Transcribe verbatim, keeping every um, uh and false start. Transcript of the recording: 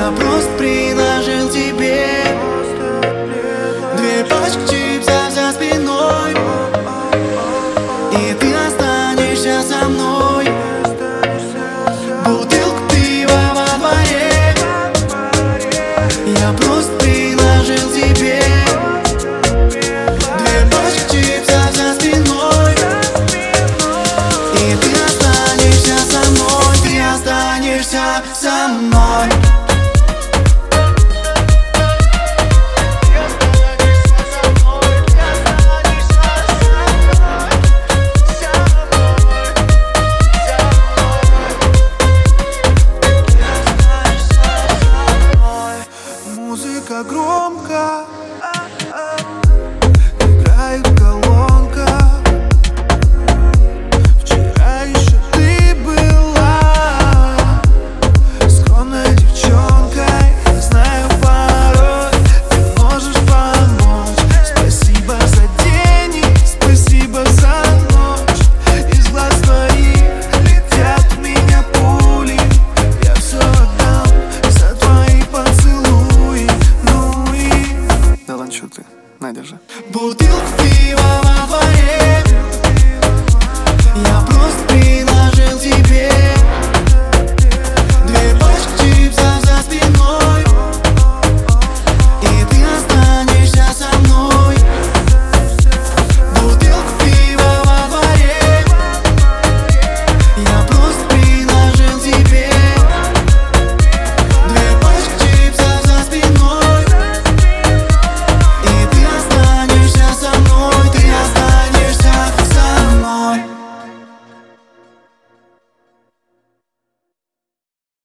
Я просто предложил тебе две пачки чипсов за спиной, и ты останешься со мной. Бутылку пива во дворе. Я просто предложил тебе две пачки чипсов за спиной, и ты останешься со мной. Ты останешься со мной. Музыка громко, играет колонка. Вчера еще ты была скромной девчонкой. Знаю, порой ты можешь помочь. Спасибо за день и спасибо за ночь. Из глаз твоих летят в меня пули. Я все отдам за твои поцелуи. Ну и... Да ладно, что ты, на, держи. Бутылку